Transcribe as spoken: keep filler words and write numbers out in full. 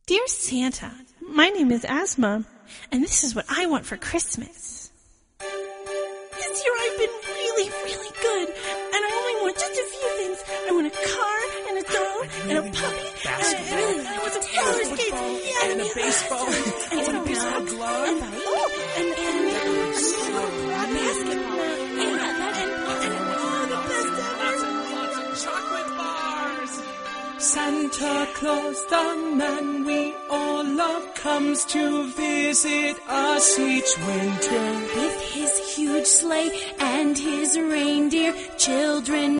Dear Santa, my name is Asma, and this is what I want for Christmas. This year I've been really, really good, and I only want just a few things. I want a car, and a dog, and a puppy, and I really I want some roller skates, yeah, and a baseball, and some baseball glove, and oh, and and a basketball, and and oh, the best ever. lots of chocolate bars. Santa Claus, the man we all love, comes to visit us each winter. With his huge sleigh and his reindeer, children